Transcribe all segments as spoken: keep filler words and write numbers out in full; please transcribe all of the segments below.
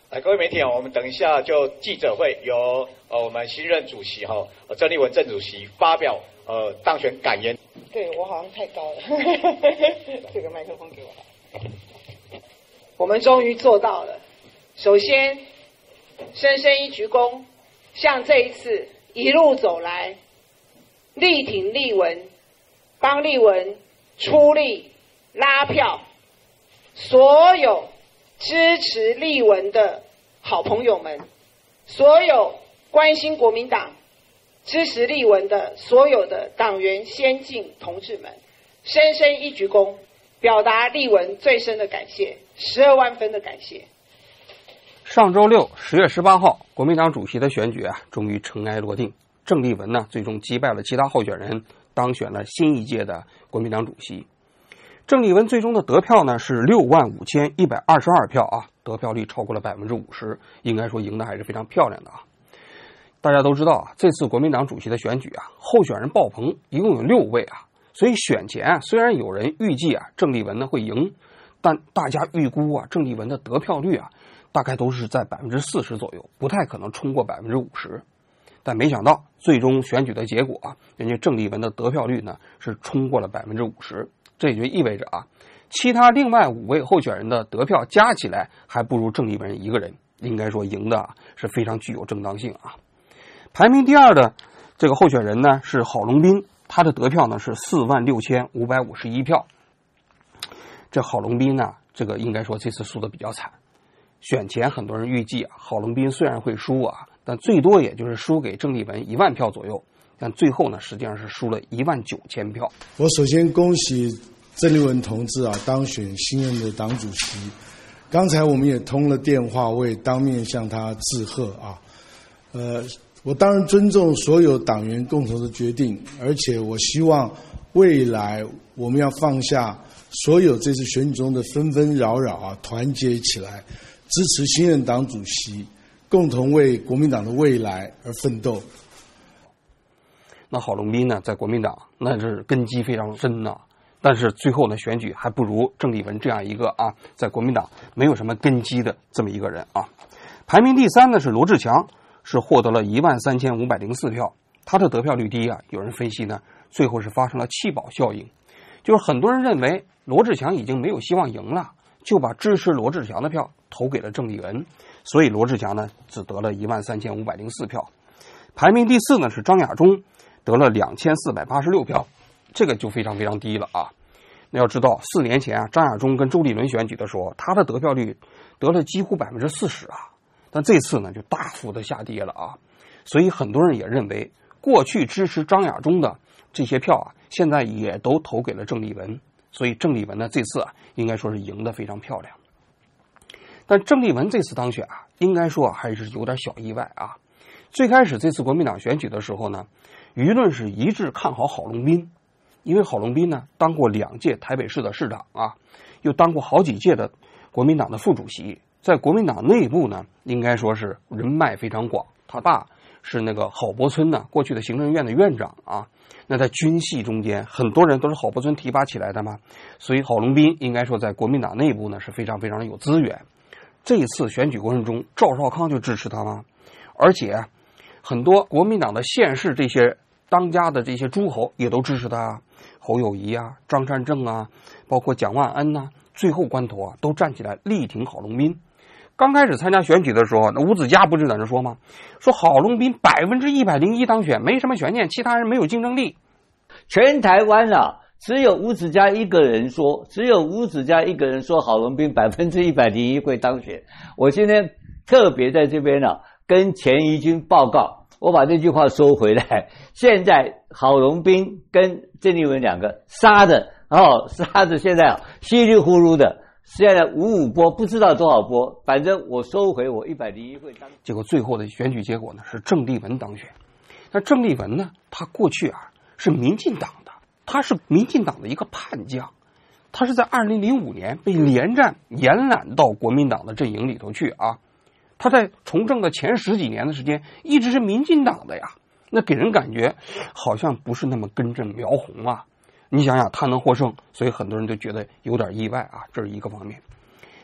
来，各位媒体哦，我们等一下就记者会由呃我们新任主席哈、哦、郑丽文郑主席发表呃当选感言。 对我好像太高了，这个麦克风给我好。我们终于做到了。首先，深深一鞠躬，向这一次一路走来，力挺立文，帮立文出力拉票，所有支持立文的好朋友们，所有关心国民党、支持立文的所有的党员先进同志们，深深一鞠躬，表达立文最深的感谢，十二万分的感谢。 上周六，十月十八号，国民党主席的选举啊，终于尘埃落定。郑丽文呢，最终击败了其他候选人，当选了新一届的国民党主席。郑丽文最终的得票呢是六万五千一百二十二票啊，得票率超过了百分之五十，应该说赢得还是非常漂亮的啊。大家都知道啊，这次国民党主席的选举啊，候选人爆棚，一共有六位啊，所以选前啊，虽然有人预计啊郑丽文呢会赢，但大家预估啊郑丽文的得票率啊，大概都是在百分之四十左右，不太可能冲过百分之五十。但没想到最终选举的结果啊，人家郑丽文的得票率呢是冲过了百分之五十。这也就意味着啊，其他另外五位候选人的得票加起来还不如郑丽文一个人，应该说赢的啊是非常具有正当性啊。排名第二的这个候选人呢是郝龙斌，他的得票呢是四万六千五百五十一票。这郝龙斌呢，这个应该说这次输的比较惨。选前很多人预计啊，郝龙斌虽然会输啊，但最多也就是输给郑丽文一万票左右。但最后呢，实际上是输了一万九千票。 我首先恭喜郑丽文同志啊当选新任的党主席。刚才我们也通了电话，我也当面向他致贺啊。呃，我当然尊重所有党员共同的决定，而且我希望未来我们要放下所有这次选举中的纷纷扰扰啊，团结起来，支持新任党主席，共同为国民党的未来而奋斗。 那郝龙斌呢，在国民党那是根基非常深呐、啊，但是最后呢，选举还不如郑丽文这样一个啊，在国民党没有什么根基的这么一个人啊。排名第三呢是罗志强，是获得了一万三千五百零四票，他的得票率低啊，有人分析呢，最后是发生了弃保效应，就是很多人认为罗志强已经没有希望赢了，就把支持罗志强的票投给了郑丽文，所以罗志强呢只得了一万三千五百零四票。排名第四呢是张亚中，得了两千四百八十六票，这个就非常非常低了啊。那要知道，四年前啊，张亚中跟周立伦选举的时候，他的得票率得了几乎百分之四十啊，但这次呢就大幅的下跌了啊。所以很多人也认为，过去支持张亚中的这些票啊，现在也都投给了郑丽文，所以郑丽文呢这次啊，应该说是赢得非常漂亮。但郑丽文这次当选啊，应该说还是有点小意外啊。最开始这次国民党选举的时候呢，舆论是一致看好郝龙斌，因为郝龙斌呢当过两届台北市的市长啊，又当过好几届的国民党的副主席，在国民党内部呢，应该说是人脉非常广。他爸是那个郝柏村呢，过去的行政院的院长啊。那在军系中间，很多人都是郝柏村提拔起来的嘛，所以郝龙斌应该说在国民党内部呢是非常非常有资源。这一次选举过程中，赵少康就支持他嘛，而且很多国民党的县市这些当家的这些诸侯也都支持他，侯友宜啊、张善政啊，包括蒋万安呐、啊，最后关头啊都站起来力挺郝龙斌。刚开始参加选举的时候，那吴子嘉不是在那说吗？说郝龙斌百分之一百零一当选，没什么悬念，其他人没有竞争力。 全台湾啊，只有吴子嘉一个人说，只有吴子嘉一个人说郝龙斌百分之一百零一会当选。我今天特别在这边啊，跟钱怡君报告，我把这句话收回来。现在郝龙斌跟郑丽文两个杀的哦，杀的现在啊稀里糊涂的。现在五五波不知道多少波，反正我收回我一百零一会当。 结果最后的选举结果呢是郑丽文当选。那郑丽文呢，他过去啊是民进党的，他是民进党的一个叛将，他是在二零零五年被连战延揽到国民党的阵营里头去啊。他在从政的前十几年的时间一直是民进党的呀，那给人感觉好像不是那么根正苗红啊。你想想他能获胜，所以很多人就觉得有点意外啊，这是一个方面。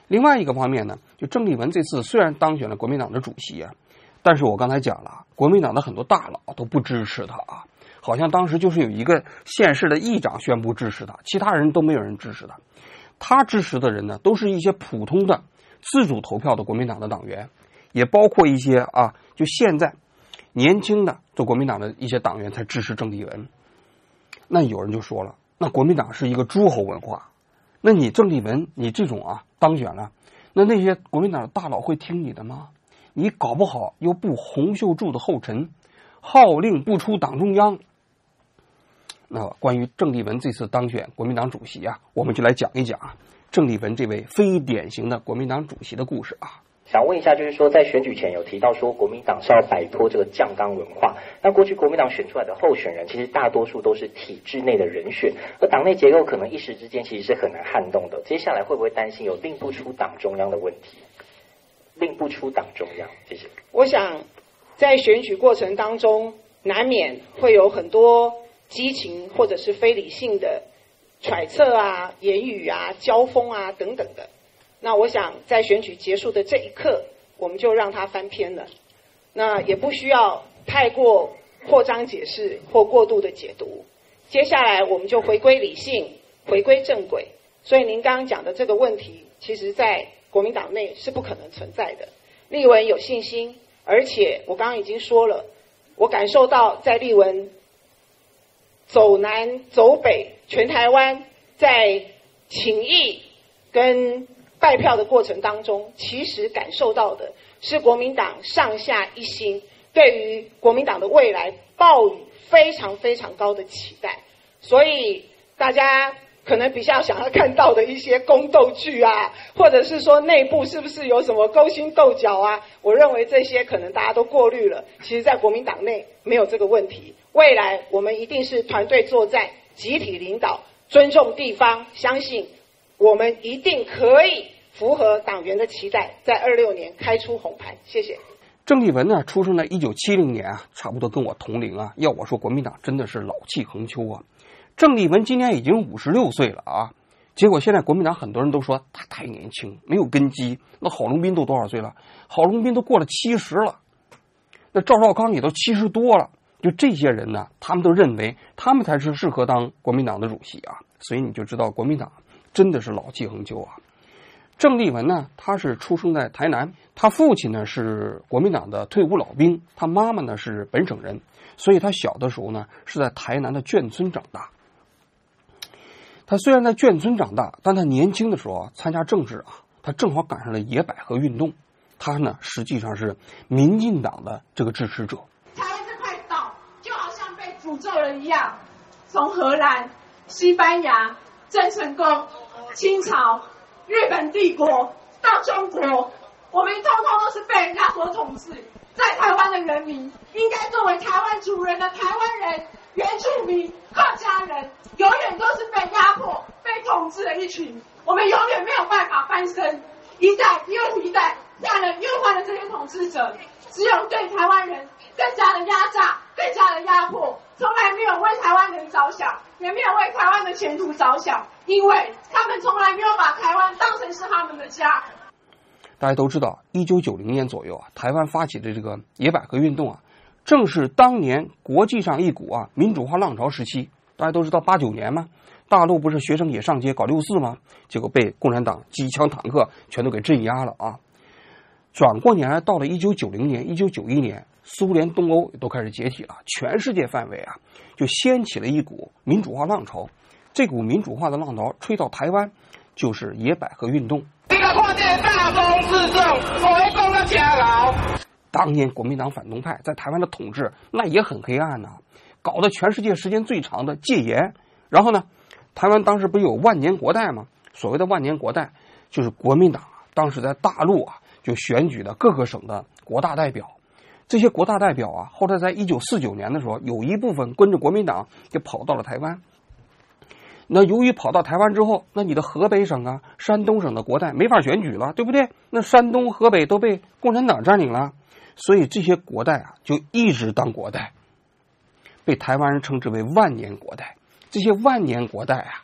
另外一个方面呢，就郑丽文这次虽然当选了国民党的主席啊，但是我刚才讲了，国民党的很多大佬都不支持他啊，好像当时就是有一个县市的议长宣布支持他，其他人都没有人支持他。他支持的人呢，都是一些普通的自主投票的国民党的党员，也包括一些啊，就现在年轻的做国民党的一些党员才支持郑丽文。那有人就说了，那国民党是一个诸侯文化，那你郑丽文你这种啊当选了，那那些国民党的大佬会听你的吗？你搞不好又步洪秀柱的后尘，号令不出党中央。那关于郑丽文这次当选国民党主席啊，我们就来讲一讲啊郑丽文这位非典型的国民党主席的故事啊。 想问一下，就是说在选举前有提到说国民党是要摆脱这个酱缸文化，那过去国民党选出来的候选人其实大多数都是体制内的人选，而党内结构可能一时之间其实是很难撼动的，接下来会不会担心有令不出党中央的问题？令不出党中央，谢谢。 我想在选举过程当中难免会有很多激情或者是非理性的揣测啊、言语啊、交锋啊等等的。那我想在选举结束的这一刻，我们就让它翻篇了。那也不需要太过扩张解释或过度的解读。接下来我们就回归理性，回归正轨。所以您刚刚讲的这个问题，其实在国民党内是不可能存在的。立文有信心，而且我刚刚已经说了，我感受到在立文走南走北全台湾，在请益跟拜票的过程当中，其实感受到的是国民党上下一心，对于国民党的未来抱有非常非常高的期待。所以大家可能比较想要看到的一些宫斗剧啊，或者是说内部是不是有什么勾心斗角啊，我认为这些可能大家都过滤了。其实在国民党内没有这个问题，未来我们一定是团队作战，集体领导，尊重地方，相信我们一定可以符合党员的期待，在二六年开出红盘。谢谢。 郑丽文呢，出生在一九七零年啊，差不多跟我同龄啊。要我说，国民党真的是老气横秋啊。郑丽文今年已经五十六岁了啊，结果现在国民党很多人都说他太年轻，没有根基。那郝龙斌都多少岁了？郝龙斌都过了七十了，那赵少康也都七十多了。就这些人呢，他们都认为他们才是适合当国民党的主席啊。所以你就知道国民党真的是老气横秋啊。郑丽文呢，他是出生在台南，他父亲呢是国民党的退伍老兵，他妈妈呢是本省人，所以他小的时候呢是在台南的眷村长大。他虽然在眷村长大，但他年轻的时候啊参加政治啊，他正好赶上了野百合运动，他呢实际上是民进党的这个支持者。 台湾这块岛就好像被诅咒了一样，从荷兰、西班牙、郑成功、清朝、日本帝国到中国，我们通通都是被人家所统治。在台湾的人民应该作为台湾主人的台湾人、原住民、客家人，永远都是被压迫、被统治的一群。我们永远没有办法翻身，一代又一代换了又换了这些统治者，只有对台湾人更加的压榨、更加的压迫，从来没有为台湾人着想，也没有为台湾的前途着想，因为他们从来没有把台湾当成是他们的家。 大家都知道，一九九零年左右啊，台湾发起的这个野百合运动啊，正是当年国际上一股啊民主化浪潮时期。大家都知道八九年嘛，大陆不是学生也上街搞六四吗？结果被共产党机枪坦克全都给镇压了啊。转过年来，到了一九九零年、一九九一年，苏联东欧都开始解体了，全世界范围啊就掀起了一股民主化浪潮。这股民主化的浪潮吹到台湾，就是野百合运动。这个看见大公自重，我会讲到家牢。当年国民党反动派在台湾的统治那也很黑暗呐、啊，搞得全世界时间最长的戒严。然后呢，台湾当时不是有万年国代吗？所谓的万年国代，就是国民党当时在大陆啊就选举的各个省的国大代表。这些国大代表啊，后来在一九四九年的时候，有一部分跟着国民党就跑到了台湾。那由于跑到台湾之后，那你的河北省啊、山东省的国代没法选举了，对不对？那山东、河北都被共产党占领了，所以这些国代啊就一直当国代，被台湾人称之为万年国代。这些万年国代啊，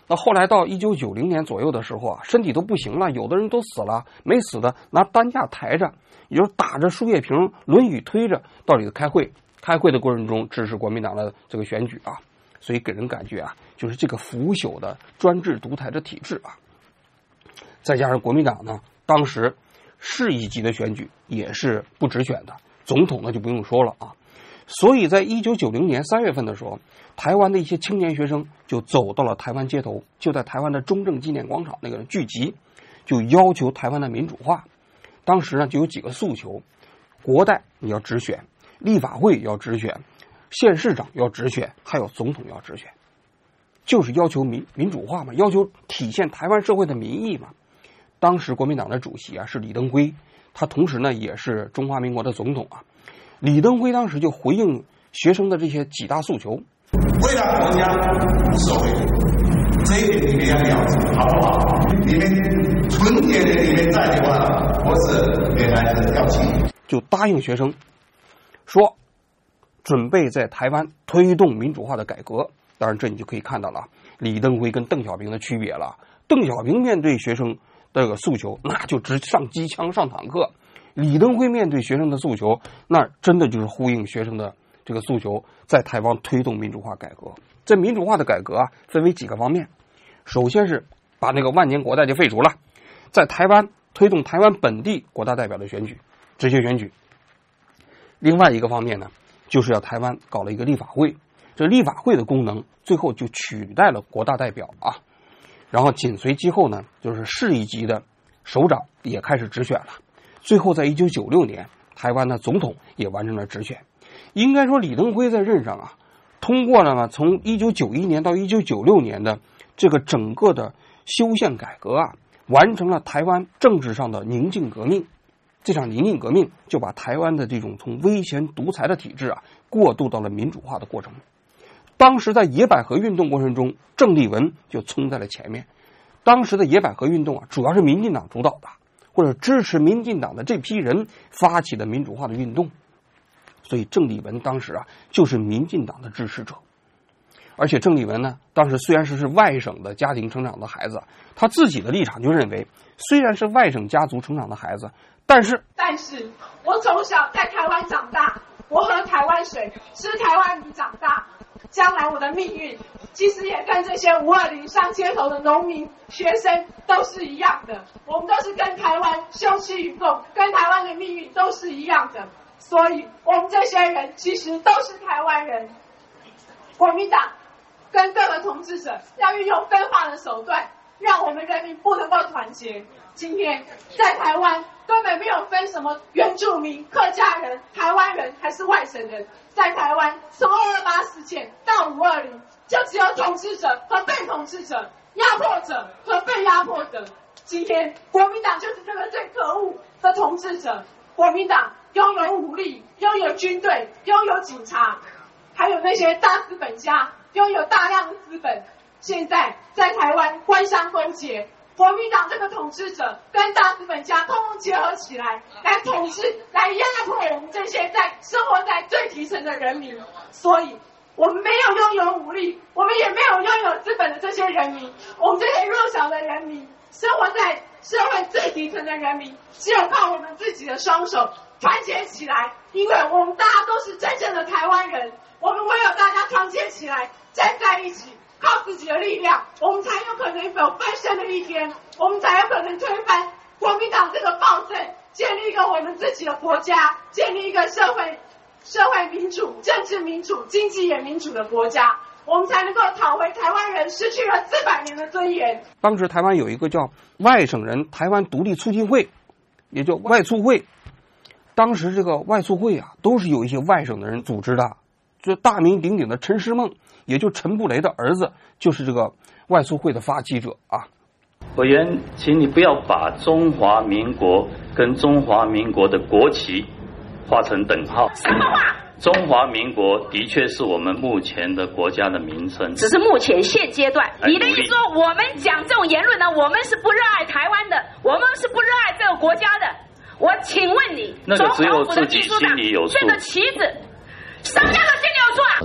那后来到一九九零年左右的时候啊，身体都不行了，有的人都死了，没死的拿担架抬着，也就是打着输液瓶，轮椅推着到里头开会。开会的过程中支持国民党的这个选举啊，所以给人感觉啊，就是这个腐朽的专制独裁的体制啊。再加上国民党呢，当时市一级的选举也是不直选的，总统呢就不用说了啊。所以在一九九零年三月份的时候，台湾的一些青年学生就走到了台湾街头，就在台湾的中正纪念广场那个聚集，就要求台湾的民主化。当时呢就有几个诉求：国代你要直选，立法会要直选，县市长要直选，还有总统要直选，就是要求民民主化嘛，要求体现台湾社会的民意嘛。当时国民党的主席啊是李登辉，他同时呢也是中华民国的总统啊。李登辉当时就回应学生的这些几大诉求： 为了国家无所谓，这一点你们要了解，好不好？你们纯洁的里面在的话，我是给孩子要气。 就答应学生说，准备在台湾推动民主化的改革。当然，这你就可以看到了李登辉跟邓小平的区别了。邓小平面对学生这个诉求，那就直上机枪上坦克；李登辉面对学生的诉求，那真的就是呼应学生的这个诉求，在台湾推动民主化改革。这民主化的改革啊，分为几个方面。首先是把那个万年国代就废除了，在台湾推动台湾本地国大代表的选举，直接选举。另外一个方面呢，就是要台湾搞了一个立法会，这立法会的功能最后就取代了国大代表啊。然后紧随其后呢，就是市一级的首长也开始直选了。最后在一九九六年，台湾的总统也完成了直选。应该说李登辉在任上啊，通过了呢从一九九一年到一九九六年的这个整个的修宪改革啊，完成了台湾政治上的宁静革命。这场宁静革命就把台湾的这种从威权独裁的体制啊，过渡到了民主化的过程。当时在野百合运动过程中，郑丽文就冲在了前面。当时的野百合运动啊，主要是民进党主导的，或者支持民进党的这批人发起的民主化的运动。所以郑丽文当时啊，就是民进党的支持者。而且郑丽文呢，当时虽然是是外省的家庭成长的孩子，他自己的立场就认为，虽然是外省家族成长的孩子，但是但是我从小在台湾长大，我喝台湾水，吃台湾米长大，将来我的命运其实也跟这些五二零上街头的农民学生都是一样的，我们都是跟台湾休戚与共，跟台湾的命运都是一样的，所以我们这些人其实都是台湾人。国民党跟各个统治者要运用分化的手段，让我们人民不能够团结。今天在台湾根本没有分什么原住民、客家人、台湾人还是外省人，在台湾从二二八事件到五二零，就只有统治者和被统治者，压迫者和被压迫者。今天国民党就是这个最可恶的统治者。国民党拥有武力，拥有军队，拥有警察，还有那些大资本家拥有大量的资本，现在在台湾官商勾结，国民党这个统治者跟大资本家通通结合起来，来统治，来压迫我们这些在生活在最底层的人民。所以我们没有拥有武力，我们也没有拥有资本的这些人民，我们这些弱小的人民，生活在社会最底层的人民，只有靠我们自己的双手团结起来，因为我们大家都是真正的台湾人，我们唯有大家团结起来，站在一起，靠自己的力量，我们才有可能有翻身的一天，我们才有可能推翻国民党这个暴政，建立一个我们自己的国家，建立一个社会社会民主、政治民主、经济也民主的国家，我们才能够讨回台湾人失去了四百年的尊严。 当时台湾有一个叫外省人台湾独立促进会，也叫外促会。当时这个外促会啊，都是有一些外省的人组织的。就大名鼎鼎的陈师孟，也就陈布雷的儿子，就是这个外促会的发起者啊。 委员，请你不要把中华民国跟中华民国的国旗画成等号。 什么话？ 中华民国的确是我们目前的国家的名称， 只是目前现阶段。你的意思说，我们讲这种言论呢，我们是不热爱台湾的，我们是不热爱这个国家的。我请问你， 那个只有自己心里有数。 这个旗子。什么叫做心里有数啊？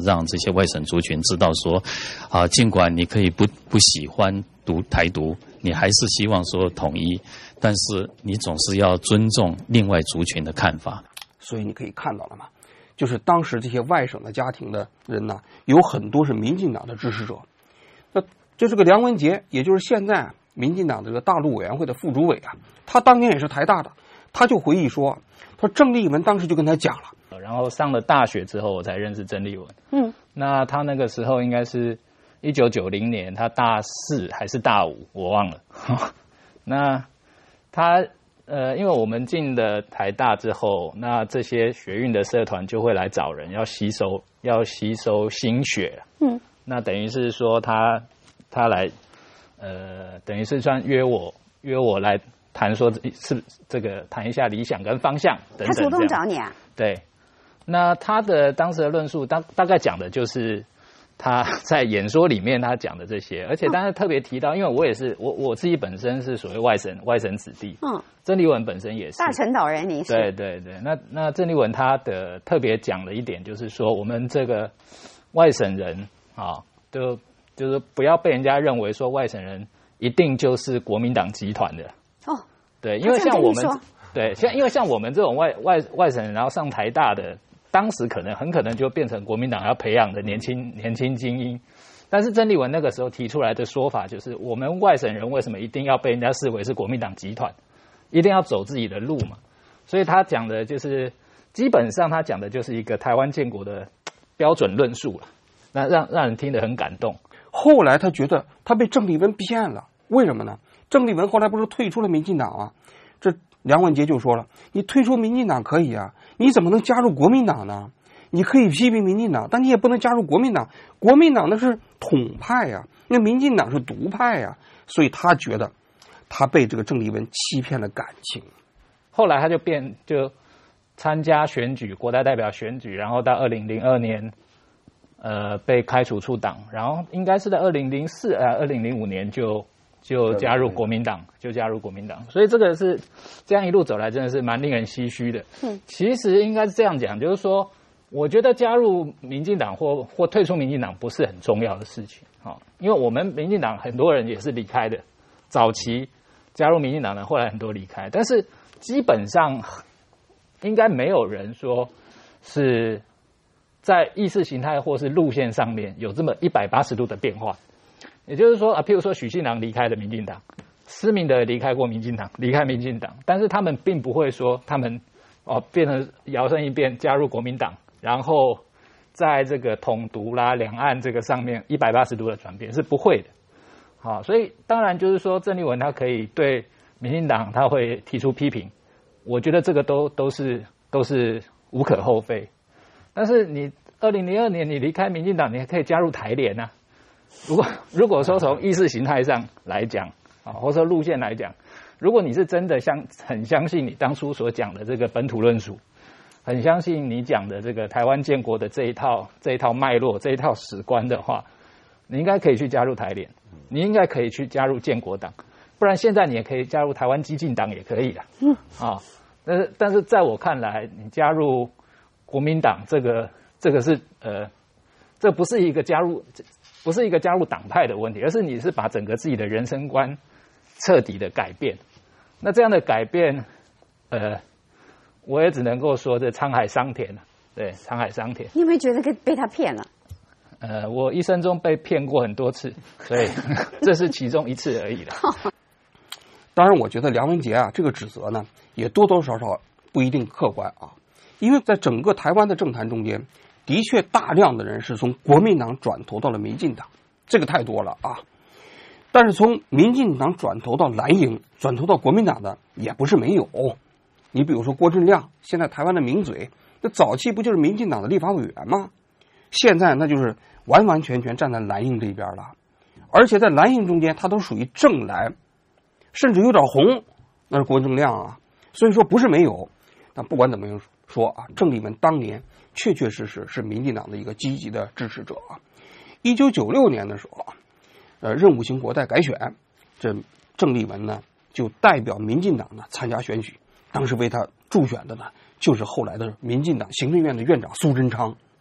让这些外省族群知道说，啊，尽管你可以不不喜欢独台独，你还是希望说统一，但是你总是要尊重另外族群的看法。 所以你可以看到了嘛，就是当时这些外省的家庭的人呢，有很多是民进党的支持者。那就这个梁文杰，也就是现在民进党这个大陆委员会的副主委啊，他当年也是台大的，他就回忆说，他说郑丽文当时就跟他讲了。 然后上了大学之后，我才认识郑丽文。 嗯， 那他那个时候应该是一九九零年，他大四还是大五，我忘了。那他呃，因为我们进了台大之后，那这些学运的社团就会来找人，要吸收要吸收新血。 嗯， 那等于是说他他来呃，等于是算约我约我来谈说是这个谈一下理想跟方向等等。 他主动找你啊？ 对。那他的当时的论述大大概讲的就是他在演说里面他讲的这些，而且当然特别提到，因为我也是我我自己本身是所谓外省外省子弟， 嗯， 郑丽文本身也是大陈岛人，你是对对对，那那郑丽文他的特别讲了一点，就是说我们这个外省人啊，就就是不要被人家认为说外省人一定就是国民党集团的哦， 对，因为像我们对像因为像我们这种外外外省人，然后上台大的。当时可能很可能就变成国民党要培养的年轻年轻精英，但是郑丽文那个时候提出来的说法就是，我们外省人为什么一定要被人家视为是国民党集团，一定要走自己的路嘛？所以他讲的就是基本上他讲的就是一个台湾建国的标准论述了，那让让人听得很感动。 后来他觉得他被郑丽文骗了，为什么呢？郑丽文后来不是退出了民进党啊？这梁文杰就说了，你退出民进党可以啊，你怎么能加入国民党呢？你可以批评民进党，但你也不能加入国民党，国民党那是统派呀、啊，那民进党是独派呀、啊，所以他觉得他被这个郑丽文欺骗了感情。 后来他就变就参加选举，国代代表选举，然后到二零零二年呃被开除出党，然后应该是在二零零四呃二零零五年就就加入国民党，就加入国民党，所以这个是这样一路走来，真的是蛮令人唏嘘的。 嗯， 其实应该是这样讲，就是说，我觉得加入民进党或或退出民进党不是很重要的事情，好，因为我们民进党很多人也是离开的，早期加入民进党的，后来很多离开，但是基本上应该没有人说是在意识形态或是路线上面有这么一百八十度的变化。也就是说啊，譬如说许信良离开了民进党，施明德离开过民进党，离开民进党，但是他们并不会说他们哦变成摇身一变加入国民党，然后在这个统独啦、两岸这个上面一百八十度的转变是不会的。好，所以当然就是说郑丽文他可以对民进党他会提出批评，我觉得这个都都是都是无可厚非。但是你二零零二年你离开民进党，你还可以加入台联啊。如果如果说从意识形态上来讲啊，或者说路线来讲，如果你是真的相很相信你当初所讲的这个本土论述，很相信你讲的这个台湾建国的这一套这一套脉络这一套史观的话，你应该可以去加入台联，你应该可以去加入建国党，不然现在你也可以加入台湾激进党也可以的。嗯啊，但是但是在我看来，你加入国民党这个这个是呃，这不是一个加入。不是一个加入党派的问题，而是你是把整个自己的人生观彻底的改变。那这样的改变，呃，我也只能够说这沧海桑田了。对，沧海桑田。 你有没有觉得被他骗了？ 呃，我一生中被骗过很多次，所以这是其中一次而已了。 当然，我觉得梁文杰啊，这个指责呢，也多多少少不一定客观啊，因为在整个台湾的政坛中间。的确，大量的人是从国民党转投到了民进党，这个太多了啊。但是从民进党转投到蓝营，转投到国民党的也不是没有。你比如说郭正亮，现在台湾的名嘴，那早期不就是民进党的立法委员吗？现在那就是完完全全站在蓝营这边了，而且在蓝营中间，他都属于正蓝，甚至有点红，那是郭正亮啊。所以说不是没有，但不管怎么样说啊，郑丽文当年。确确实实是民进党的一个积极的支持者啊！一九九六年的时候，呃，任务型国代改选，这郑丽文呢就代表民进党呢参加选举，当时为他助选的呢就是后来的民进党行政院的院长苏贞昌，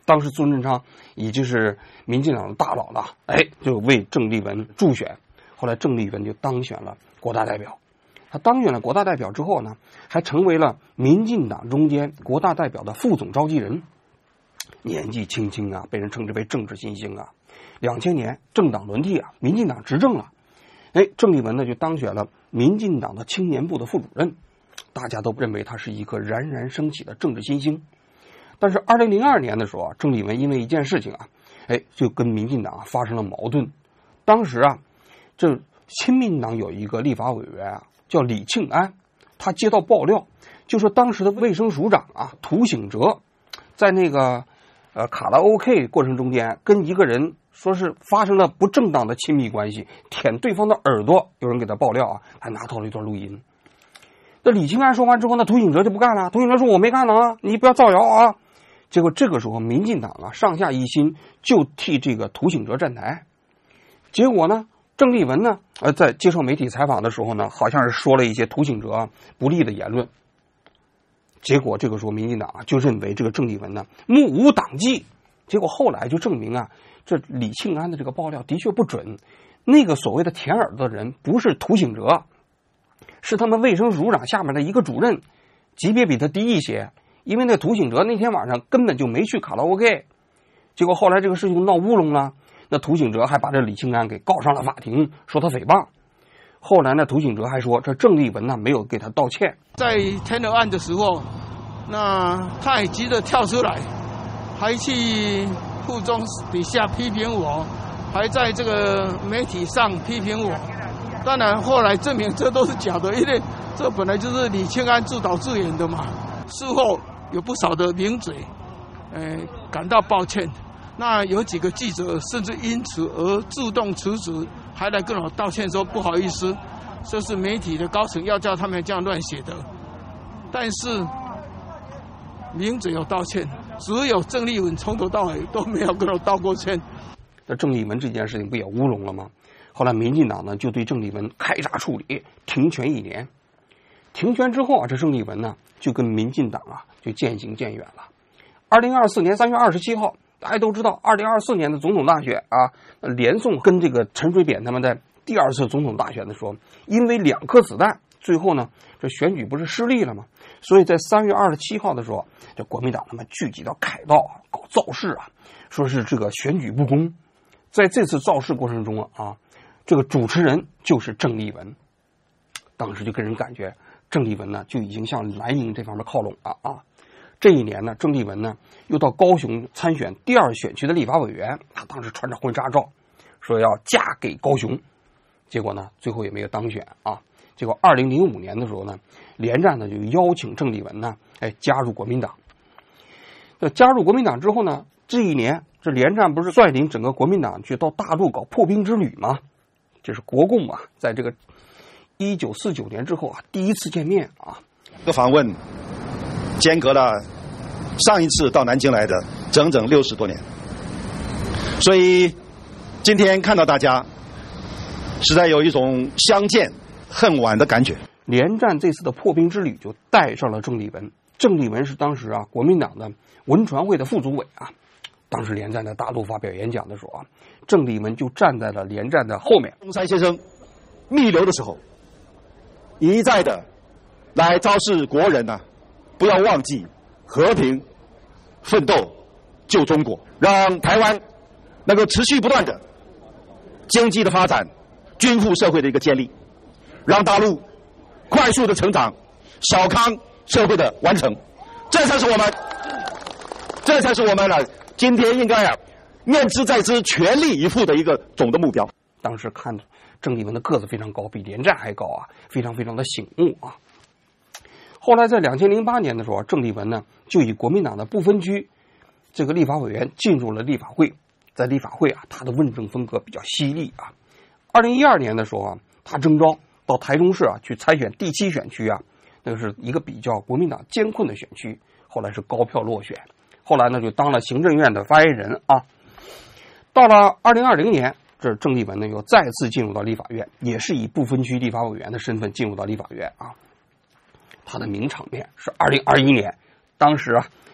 当时孙中昌已经是民进党的大佬了，哎，就为郑丽文助选。后来郑丽文就当选了国大代表。他当选了国大代表之后呢，还成为了民进党中间国大代表的副总召集人。年纪轻轻啊，被人称之为政治新星啊。两千年政党轮替啊，民进党执政了，哎，郑丽文呢就当选了民进党的青年部的副主任。大家都认为他是一颗冉冉升起的政治新星。但是二零零二年的时候啊，郑丽文因为一件事情啊，哎，就跟民进党、啊、发生了矛盾。当时啊，这亲民党有一个立法委员啊，叫李庆安，他接到爆料，就说当时的卫生署长啊涂醒哲，在那个呃卡拉 OK 过程中间跟一个人说是发生了不正当的亲密关系，舔对方的耳朵。有人给他爆料啊，还拿到了一段录音。那李庆安说完之后呢，涂醒哲就不干了。涂醒哲说：“我没干呢啊，你不要造谣啊！”结果这个时候，民进党啊上下一心，就替这个涂醒哲站台。结果呢，郑丽文呢，呃，在接受媒体采访的时候呢，好像是说了一些涂醒哲不利的言论。结果这个时候，民进党啊就认为这个郑丽文呢目无党纪。结果后来就证明啊，这李庆安的这个爆料的确不准。那个所谓的舔耳朵的人不是涂醒哲，是他们卫生署长下面的一个主任，级别比他低一些。因为那涂醒哲那天晚上根本就没去卡拉 OK， 结果后来这个事情闹乌龙了，那涂醒哲还把这李庆安给告上了法庭，说他诽谤。后来呢，涂醒哲还说这郑丽文呢没有给他道歉。 在天鹅案的时候，那他也急着跳出来，还去附中底下批评我，还在这个媒体上批评我。当然后来证明这都是假的，因为这本来就是李庆安自导自演的嘛。事后有不少的名嘴，呃，感到抱歉。那有几个记者甚至因此而自动辞职，还来跟我道歉说不好意思，这是媒体的高层要叫他们这样乱写的。但是名嘴有道歉，只有郑丽文从头到尾都没有跟我道过歉。 那郑丽文这件事情不也乌龙了吗？后来民进党呢就对郑丽文开闸处理，停权一年。停权之后啊，这郑丽文呢就跟民进党啊就渐行渐远了。二零二四年三月二十七号，大家都知道，二零二四年的总统大选啊，连宋跟这个陈水扁他们在第二次总统大选的时候，因为两颗子弹，最后呢这选举不是失利了吗？所以在三月二十七号的时候，这国民党他们聚集到凯道啊，搞造势啊，说是这个选举不公。在这次造势过程中啊，这个主持人就是郑丽文。当时就给人感觉郑丽文呢就已经向蓝营这方面靠拢了啊。这一年呢，郑丽文呢又到高雄参选第二选区的立法委员，他当时穿着婚纱照，说要嫁给高雄，结果呢最后也没有当选啊。结果二零零五年的时候呢，连战呢就邀请郑丽文呢哎加入国民党。那加入国民党之后呢，这一年这连战不是率领整个国民党去到大陆搞破冰之旅吗？这是国共啊在这个一九四九年之后啊第一次见面啊。 这个访问间隔了上一次到南京来的整整六十多年，所以今天看到大家，实在有一种相见恨晚的感觉。 连战这次的破冰之旅就带上了郑丽文，郑丽文是当时啊国民党的文传会的副主委啊。当时连战在大陆发表演讲的时候啊，郑丽文就站在了连战的后面。 中山先生密流的时候，一再的来昭示国人呐、啊，不要忘记和平奋斗救中国，让台湾能够持续不断的经济的发展，均富社会的一个建立，让大陆快速的成长，小康社会的完成，这才是我们，这才是我们呢今天应该啊念之在之，全力以赴的一个总的目标。 当时看郑丽文的个子非常高，比连战还高啊，非常非常的醒目啊。后来在两千零八年的时候，郑丽文呢就以国民党的不分区这个立法委员进入了立法会。在立法会啊，他的问政风格比较犀利啊。二零一二年的时候啊，他征召到台中市啊去参选第七选区啊，那个是一个比较国民党艰困的选区，后来是高票落选。后来呢就当了行政院的发言人啊。到了二零二零年，这郑丽文呢又再次进入到立法院，也是以不分区立法委员的身份进入到立法院啊。他的名场面是二零二一年，当时啊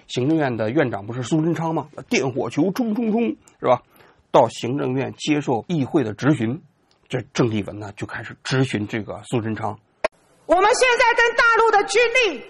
行政院的院长不是苏贞昌吗？电火球冲冲冲，是吧？到行政院接受议会的质询，这郑丽文呢就开始质询这个苏贞昌。 我们现在跟大陆的军力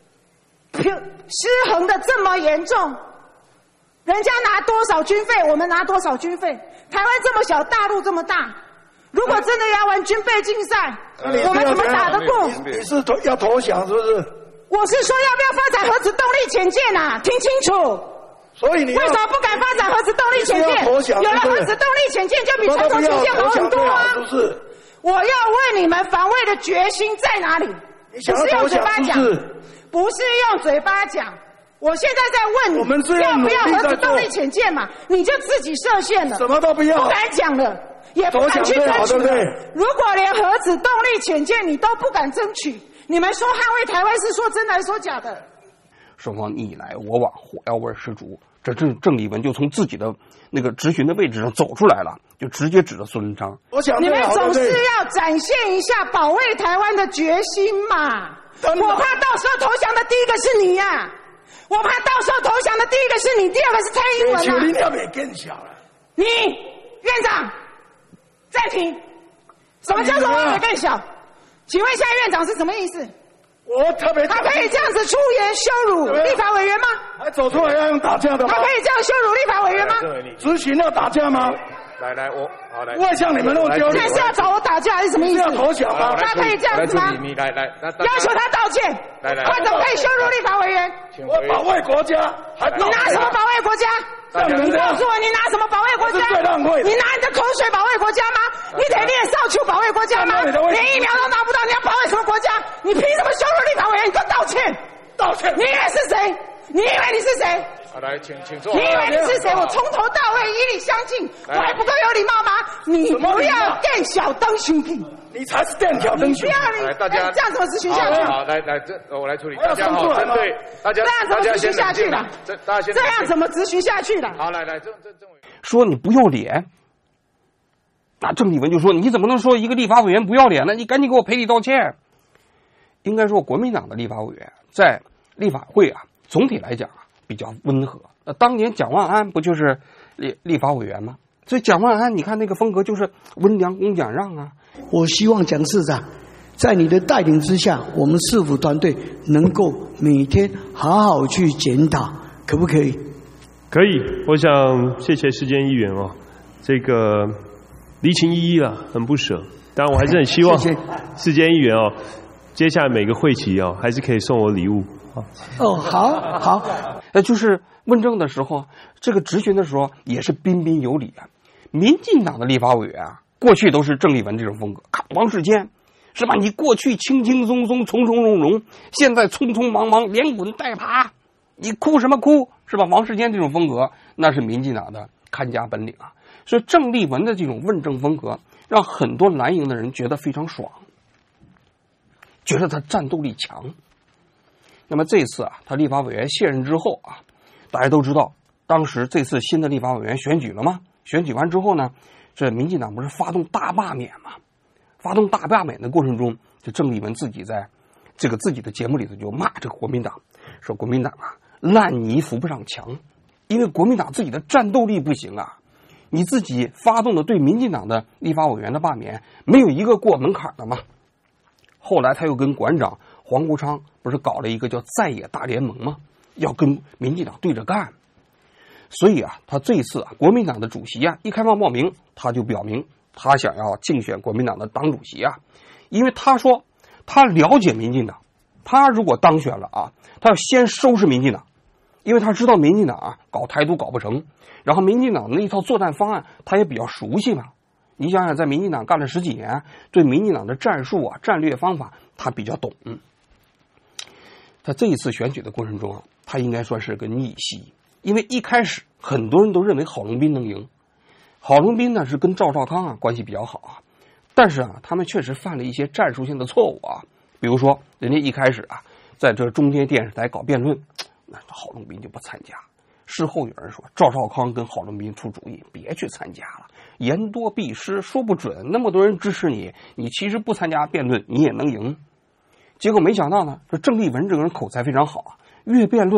失衡的这么严重，人家拿多少军费，我们拿多少军费？台湾这么小，大陆这么大，如果真的要玩军备竞赛，我们怎么打得过？ 你是投要投降是不是？ 我是说要不要发展核子动力潜舰啊？听清楚。 所以你为什么不敢发展核子动力潜舰？有了核子动力潜舰，就比传统潜舰好很多啊！ 是不是？ 我要问你们防卫的决心在哪里？不是用嘴巴讲，不是用嘴巴讲。我现在在问你， 我们要不要核子动力潜舰嘛？你就自己设限了， 什么都不要， 不敢讲了，也不敢去争取了。如果连核子动力潜舰你都不敢争取，你们说捍卫台湾是说真还是说假的？ 双方你来我往，火药味十足。这郑郑丽文就从自己的那个质询的位置上走出来了，就直接指着苏贞昌。 我想你们总是要展现一下保卫台湾的决心嘛。我怕到时候投降的第一个是你呀、啊，我怕到时候投降的第一个是你，第二个是蔡英文啊。 你要别更小了。 你院长暂停。什么叫做我别更小？请问现在院长是什么意思？ 我特别他可以这样子出言羞辱立法委员吗？ 还走出来要用打架的吗？ 他可以这样羞辱立法委员吗？ 咨询要打架吗？ 来来，我好来。 不会像你们那么丢脸。 这是要找我打架还是什么意思？ 要投降吗？ 他可以这样子吗？ 来来， 要求他道歉。 来来， 他怎么可以羞辱立法委员？ 我保卫国家，还你拿什么保卫国家？你告诉我，你拿什么保卫国家？你拿你的口水保卫国家吗？你得练少球保卫国家吗？连疫苗都拿不到，你要保卫什么国家？你凭什么羞辱立法委员？你给我道歉！ 道歉！ 你以为是谁？你以为你是谁？ 好，来，请请坐。 你以为你是谁？我从头到尾以礼相敬，我还不够有礼貌吗？你不要电小灯熊屁， 你才是电小灯熊。 不要来，大家这样怎么咨询下去？ 好，来来，这我来处理。大家好，针对大家， 这样怎么咨询下去的？ 这大家先这样怎么咨询下去的？ 好，来来，郑郑郑委员说你不要脸。那郑丽文就说：“你怎么能说一个立法委员不要脸呢？你赶紧给我赔礼道歉。”应该说，国民党的立法委员在立法会啊，总体来讲啊比较温和。那当年蒋万安不就是立立法委员吗？所以蒋万安，你看那个风格就是温良恭俭让啊。 我希望蒋市长在你的带领之下，我们市府团队能够每天好好去检讨，可不可以？ 可以，我想谢谢世坚议员哦，这个离情依依了，很不舍。当然，我还是很希望世坚议员哦，接下来每个会期哦，还是可以送我礼物啊。 哦，好，好。 呃，就是问政的时候，这个质询的时候也是彬彬有礼啊。民进党的立法委员啊，过去都是郑丽文这种风格，看王世坚是吧？你过去轻轻松松、从从容容，现在匆匆忙忙、连滚带爬，你哭什么哭是吧？王世坚这种风格，那是民进党的看家本领啊。所以郑丽文的这种问政风格，让很多蓝营的人觉得非常爽，觉得他战斗力强。那么这次啊，他立法委员卸任之后啊，大家都知道，当时这次新的立法委员选举了吗？选举完之后呢，这民进党不是发动大罢免吗？发动大罢免的过程中，就郑丽文自己在这个自己的节目里头就骂这个国民党，说国民党啊烂泥扶不上墙，因为国民党自己的战斗力不行啊。你自己发动的对民进党的立法委员的罢免，没有一个过门槛的吗？后来他又跟馆长黄国昌不是搞了一个叫在野大联盟吗？要跟民进党对着干。所以啊，他这次啊，国民党的主席啊，一开放报名，他就表明他想要竞选国民党的党主席啊，因为他说他了解民进党，他如果当选了啊，他要先收拾民进党，因为他知道民进党啊搞台独搞不成，然后民进党的那一套作战方案他也比较熟悉嘛。你想想，在民进党干了十几年，对民进党的战术啊、战略方法他比较懂。在这一次选举的过程中啊，他应该算是个逆袭。因为一开始很多人都认为郝龙斌能赢，郝龙斌呢是跟赵少康啊关系比较好啊，但是啊他们确实犯了一些战术性的错误啊，比如说人家一开始啊在这中天电视台搞辩论，那郝龙斌就不参加。事后有人说赵少康跟郝龙斌出主意，别去参加了，言多必失，说不准那么多人支持你，你其实不参加辩论你也能赢。结果没想到呢，这郑丽文这个人口才非常好啊，越辩论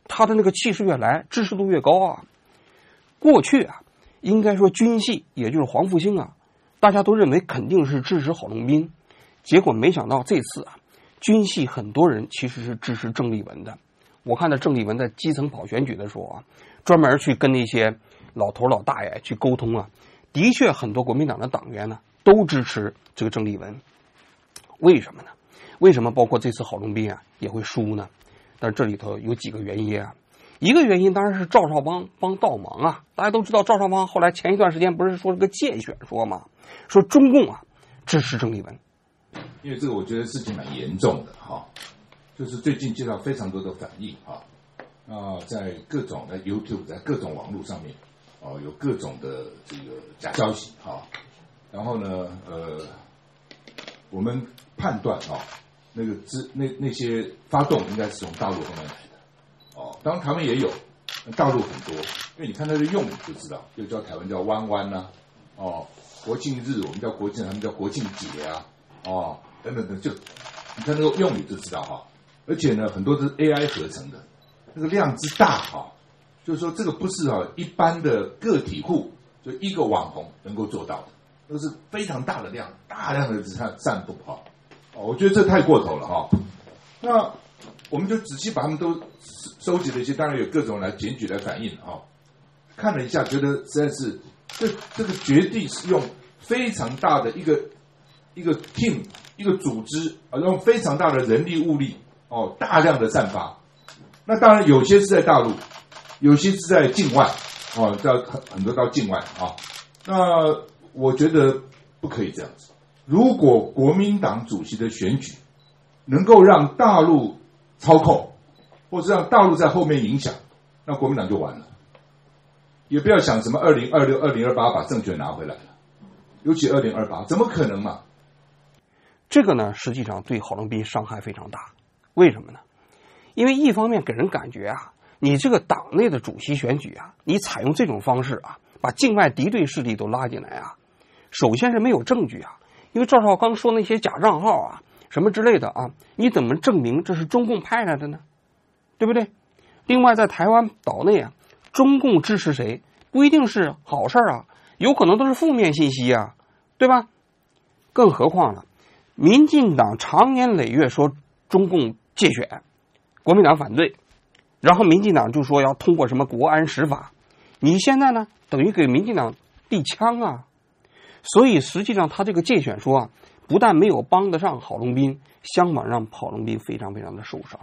他的那个气势越来，支持度越高啊。过去啊，应该说军系也就是黄复兴啊，大家都认为肯定是支持郝龙斌，结果没想到这次啊，军系很多人其实是支持郑丽文的。我看到郑丽文在基层跑选举的时候啊，专门去跟那些老头老大爷去沟通啊，的确很多国民党的党员呢都支持这个郑丽文。为什么呢？为什么包括这次郝龙斌啊也会输呢？但是这里头有几个原因啊。一个原因当然是赵少邦帮倒忙啊，大家都知道赵少邦后来前一段时间不是说这个借选说吗？说中共啊支持郑丽文， 因为这个我觉得事情蛮严重的哈，就是最近接到非常多的反应哈，啊，在各种的 YouTube 在各种网络上面哦有各种的这个假消息哈，然后呢呃我们判断哈那个资那那些发动应该是从大陆方面来的。哦，当然台湾也有，大陆很多，因为你看它的用语就知道，就叫台湾叫弯弯呐，哦，国庆日我们叫国庆，他们叫国庆节啊，哦，等等等，就你看那个用语就知道哈。而且呢，很多都是 A I 合成的，那个量之大哈，就是说这个不是哈一般的个体户就一个网红能够做到的，都是非常大的量，大量的散散布哈。哦，我觉得这太过头了哈。那我们就仔细把他们都收集了一些，当然有各种来检举来反映啊。看了一下，觉得实在是这这个决定是用非常大的一个一个 team 一个组织啊，用非常大的人力物力哦，大量的散发。那当然有些是在大陆，有些是在境外哦，到很很多到境外啊。那我觉得不可以这样子。如果国民党主席的选举能够让大陆操控，或是让大陆在后面影响，那国民党就完了。也不要想什么二零二六、二零二八把政权拿回来了，尤其二零二八，怎么可能嘛？ 这个呢，实际上对郝龙斌伤害非常大。为什么呢？因为一方面给人感觉啊，你这个党内的主席选举啊，你采用这种方式啊，把境外敌对势力都拉进来啊，首先是没有证据啊，因为赵少康说那些假账号啊。什么之类的啊？你怎么证明这是中共派来的呢？对不对？另外，在台湾岛内啊，中共支持谁不一定是好事啊，有可能都是负面信息啊，对吧？更何况了，民进党长年累月说中共介选，国民党反对，然后民进党就说要通过什么国安实法，你现在呢等于给民进党递枪啊，所以实际上他这个介选说啊。不但没有帮得上郝龙斌，相反让郝龙斌非常非常的受伤。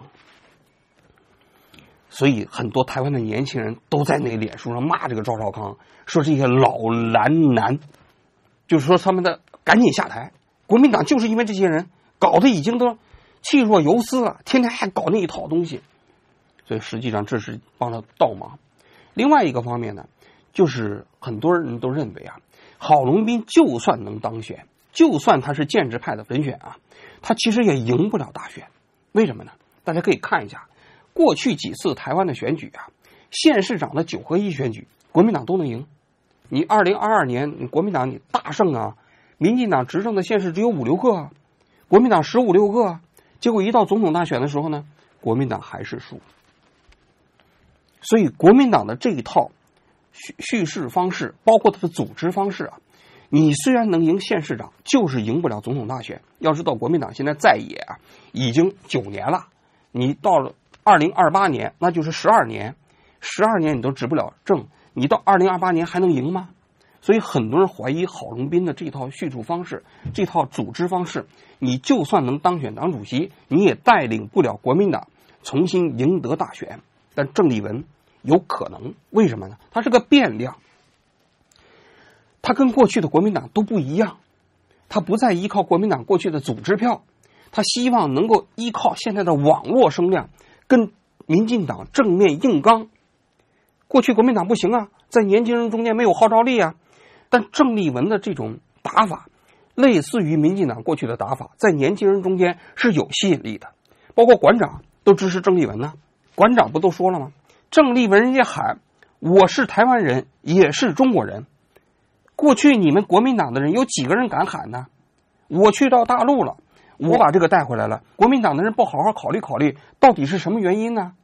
所以很多台湾的年轻人都在那个脸书上骂这个赵少康，说这些老蓝男，就是说他们的赶紧下台。国民党就是因为这些人搞得已经都气若游丝了，天天还搞那一套东西，所以实际上这是帮他倒忙。另外一个方面呢，就是很多人都认为啊，郝龙斌就算能当选。就算他是建制派的人选啊，他其实也赢不了大选。为什么呢？大家可以看一下过去几次台湾的选举啊，县市长的九合一选举，国民党都能赢。你二零二二年你国民党你大胜啊，民进党执政的县市只有五六个啊，国民党十五六个啊，结果一到总统大选的时候呢，国民党还是输。所以国民党的这一套叙叙事方式，包括它的组织方式啊。你虽然能赢县市长，就是赢不了总统大选。要知道，国民党现在在野啊，已经九年了。你到了二零二八年，那就是十二年，十二年你都执不了政，你到二零二八年还能赢吗？所以很多人怀疑郝龙斌的这套叙述方式，这套组织方式，你就算能当选党主席，你也带领不了国民党重新赢得大选。但郑丽文有可能，为什么呢？他是个变量。他跟过去的国民党都不一样，他不再依靠国民党过去的组织票，他希望能够依靠现在的网络声量跟民进党正面硬刚。过去国民党不行啊，在年轻人中间没有号召力啊，但郑丽文的这种打法类似于民进党过去的打法，在年轻人中间是有吸引力的，包括馆长都支持郑丽文呢。馆长不都说了吗？郑丽文人家喊我是台湾人也是中国人，过去你们国民党的人有几个人敢喊呢？我去到大陆了，我把这个带回来了，国民党的人不好好考虑考虑到底是什么原因呢？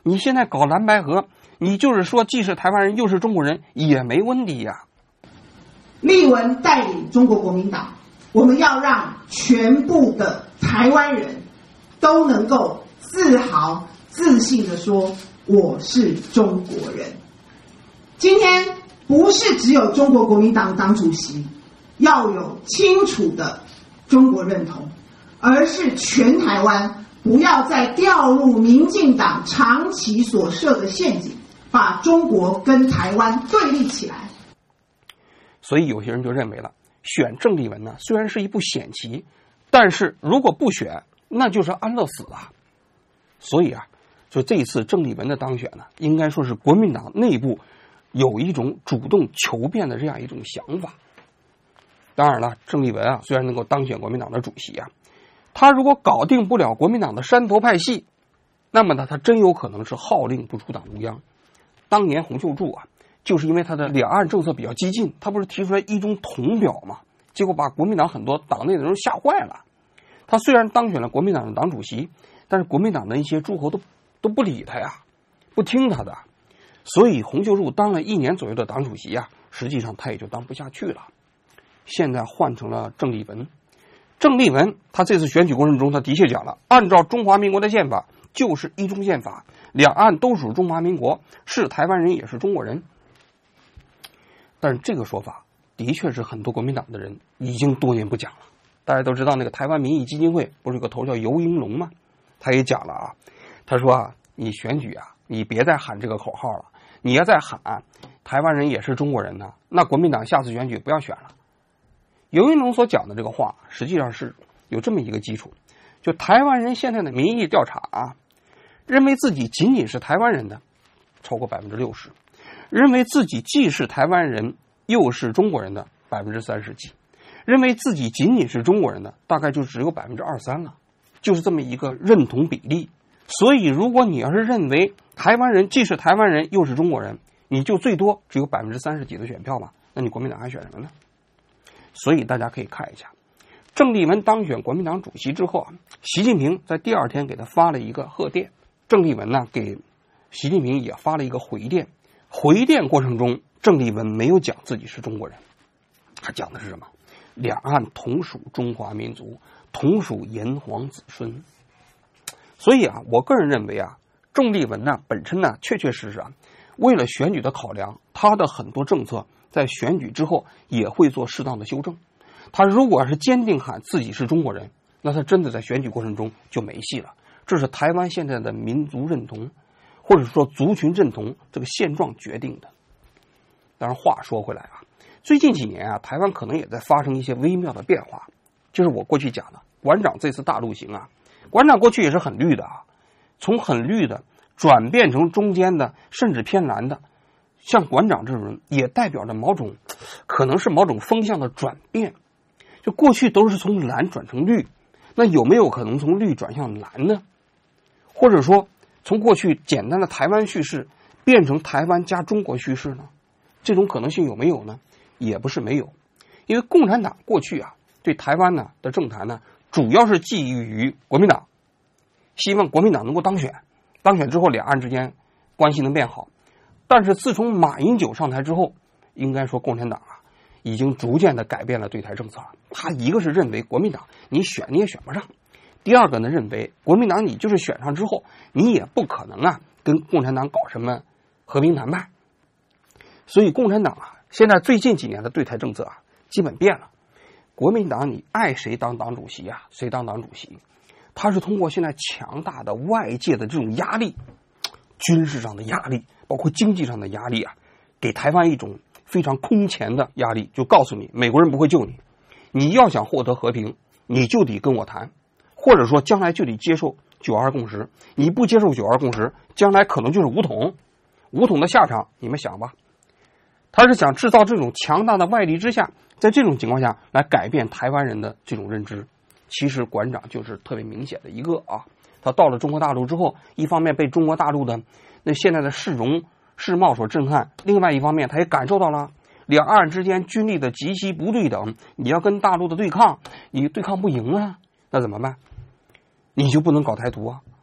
你现在搞蓝白合，你就是说既是台湾人又是中国人也没问题呀。 立文带领中国国民党，我们要让全部的台湾人都能够自豪自信地说我是中国人。今天不是只有中国国民党党主席要有清楚的中国认同，而是全台湾不要再掉入民进党长期所设的陷阱，把中国跟台湾对立起来。 所以有些人就认为了，选郑丽文呢虽然是一步险棋，但是如果不选，那就是安乐死啊。所以啊，就这一次郑丽文的当选呢，应该说是国民党内部有一种主动求变的这样一种想法。当然了，郑丽文啊虽然能够当选国民党的主席啊，他如果搞定不了国民党的山头派系，那么呢，他真有可能是号令不出党中央。当年洪秀柱啊，就是因为他的两岸政策比较激进，他不是提出来一中统表嘛，结果把国民党很多党内的人吓坏了。他虽然当选了国民党的党主席，但是国民党的一些诸侯都都不理他呀，不听他的，所以洪秀柱当了一年左右的党主席啊，实际上他也就当不下去了。现在换成了郑丽文，郑丽文他这次选举过程中，他的确讲了，按照中华民国的宪法，就是一中宪法，两岸都属中华民国，是台湾人也是中国人。但是这个说法的确是很多国民党的人已经多年不讲了。大家都知道那个台湾民意基金会不是有个头叫游盈隆吗？他也讲了啊，他说啊，你选举啊，你别再喊这个口号了，你要再喊台湾人也是中国人呢，那国民党下次选举不要选了。游盈隆所讲的这个话实际上是有这么一个基础，就台湾人现在的民意调查啊，认为自己仅仅是台湾人的超过百分之六十，认为自己既是台湾人又是中国人的百分之三十几，认为自己仅仅是中国人的大概就只有百分之二三了，就是这么一个认同比例。所以如果你要是认为台湾人既是台湾人又是中国人，你就最多只有百分之三十几的选票嘛，那你国民党还选什么呢？所以大家可以看一下，郑丽文当选国民党主席之后啊，习近平在第二天给他发了一个贺电，郑丽文呢给习近平也发了一个回电。回电过程中，郑丽文没有讲自己是中国人，他讲的是什么？两岸同属中华民族，同属炎黄子孙。所以啊，我个人认为啊，郑丽文呢本身呢确确实实啊，为了选举的考量，他的很多政策在选举之后也会做适当的修正。他如果是坚定喊自己是中国人，那他真的在选举过程中就没戏了。这是台湾现在的民族认同或者说族群认同这个现状决定的。当然话说回来啊，最近几年啊，台湾可能也在发生一些微妙的变化。就是我过去讲的馆长这次大陆行啊，馆长过去也是很绿的啊，从很绿的转变成中间的甚至偏蓝的，像馆长这种人也代表着某种可能是某种风向的转变。就过去都是从蓝转成绿，那有没有可能从绿转向蓝呢？或者说从过去简单的台湾叙事变成台湾加中国叙事呢？这种可能性有没有呢？也不是没有。因为共产党过去啊对台湾呢的政坛呢主要是寄予于国民党，希望国民党能够当选，当选之后两岸之间关系能变好。但是自从马英九上台之后，应该说共产党啊已经逐渐的改变了对台政策了。他一个是认为国民党你选你也选不上，第二个呢认为国民党你就是选上之后你也不可能啊跟共产党搞什么和平谈判。所以共产党啊现在最近几年的对台政策啊基本变了。国民党你爱谁当党主席啊谁当党主席，他是通过现在强大的外界的这种压力，军事上的压力包括经济上的压力啊，给台湾一种非常空前的压力，就告诉你美国人不会救你，你要想获得和平你就得跟我谈，或者说将来就得接受九二共识，你不接受九二共识将来可能就是武统，武统的下场你们想吧。他是想制造这种强大的外力之下，在这种情况下来改变台湾人的这种认知。其实馆长就是特别明显的一个啊，他到了中国大陆之后，一方面被中国大陆的那现在的市容市貌所震撼，另外一方面他也感受到了两岸之间军力的极其不对等，你要跟大陆的对抗，你对抗不赢啊，那怎么办？你就不能搞台独啊，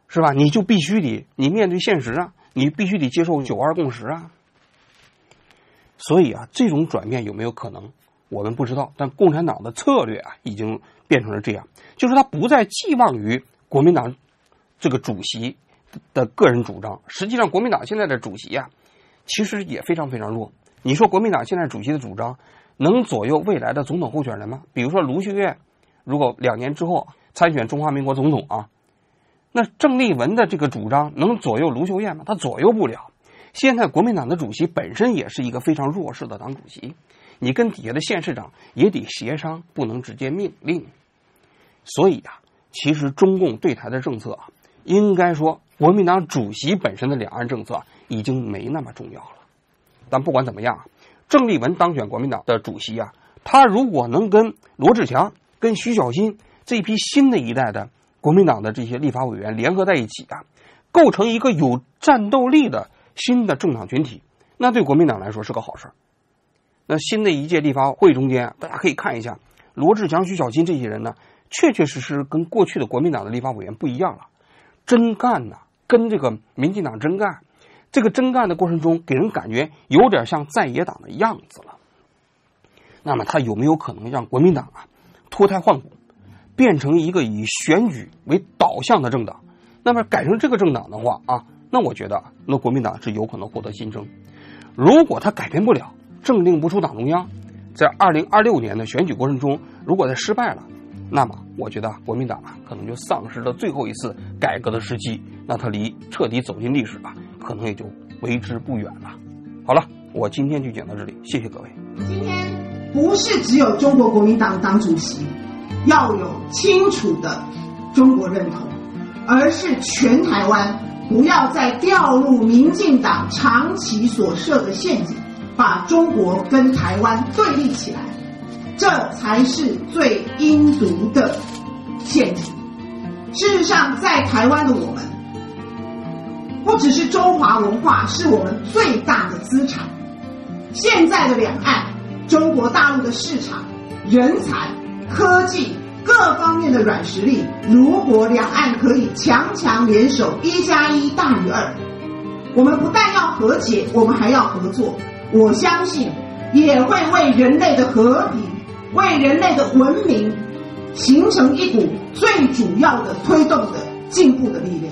是吧？你就必须得你面对现实啊，你必须得接受九二共识啊。所以啊，这种转变有没有可能，我们不知道。但共产党的策略啊，已经变成了这样，就是他不再寄望于国民党这个主席的个人主张。实际上，国民党现在的主席啊，其实也非常非常弱。你说国民党现在主席的主张能左右未来的总统候选人吗？比如说卢秀燕，如果两年之后参选中华民国总统啊，那郑丽文的这个主张能左右卢秀燕吗？他左右不了。现在国民党的主席本身也是一个非常弱势的党主席，你跟底下的县市长也得协商，不能直接命令。所以啊，其实中共对台的政策啊，应该说国民党主席本身的两岸政策已经没那么重要了。但不管怎么样，郑丽文当选国民党的主席啊，他如果能跟罗志强、跟徐小新这批新的一代的国民党的这些立法委员联合在一起啊，构成一个有战斗力的新的政党群体，那对国民党来说是个好事。那新的一届立法会中间，大家可以看一下，罗志强、徐小新这些人呢，确确实实跟过去的国民党的立法委员不一样了，真干呐，跟这个民进党真干。这个真干的过程中，给人感觉有点像在野党的样子了。那么他有没有可能让国民党啊脱胎换骨，变成一个以选举为导向的政党？那么改成这个政党的话啊，那我觉得那国民党是有可能获得新生。如果他改变不了，政令不出党中央，在二零二六年的选举过程中，如果他失败了，那么我觉得国民党啊可能就丧失了最后一次改革的时机，那他离彻底走进历史吧，可能也就为之不远了。好了，我今天就讲到这里，谢谢各位。 今天不是只有中国国民党党主席要有清楚的中国认同，而是全台湾不要再掉入民进党长期所设的陷阱，把中国跟台湾对立起来，这才是最阴毒的陷阱。事实上，在台湾的我们，不只是中华文化是我们最大的资产，现在的两岸，中国大陆的市场、人才、科技各方面的软实力，如果两岸可以强强联手，一加一大于二，我们不但要和解，我们还要合作。我相信也会为人类的和平、为人类的文明形成一股最主要的推动的进步的力量。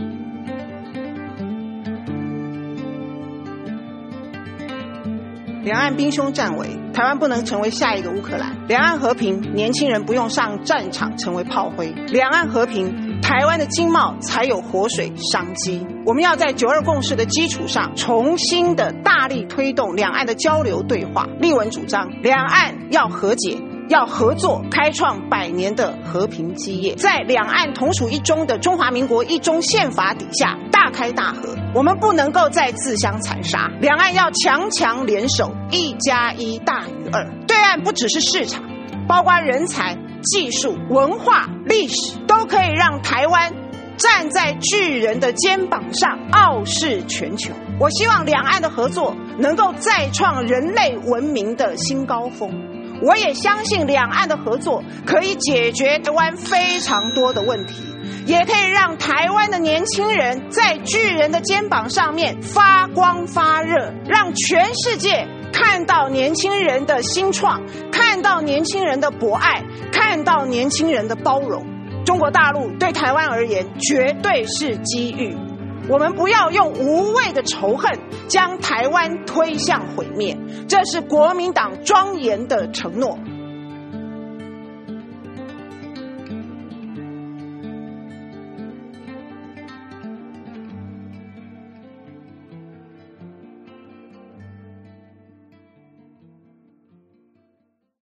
两岸兵凶战危，台湾不能成为下一个乌克兰。两岸和平，年轻人不用上战场成为炮灰。两岸和平，台湾的经贸才有活水商机。我们要在九二共识的基础上，重新的大力推动两岸的交流对话。立文主张，两岸要和解，要合作，开创百年的和平基业。在两岸同属一中的中华民国一中宪法底下，大开大合，我们不能够再自相残杀。两岸要强强联手，一加一大于二。对岸不只是市场，包括人才、技术、文化、历史，都可以让台湾站在巨人的肩膀上，傲视全球。我希望两岸的合作能够再创人类文明的新高峰。我也相信两岸的合作可以解决台湾非常多的问题，也可以让台湾的年轻人在巨人的肩膀上面发光发热，让全世界看到年轻人的新创，看到年轻人的博爱，看到年轻人的包容。中国大陆对台湾而言绝对是机遇，我们不要用无谓的仇恨将台湾推向毁灭，这是国民党庄严的承诺。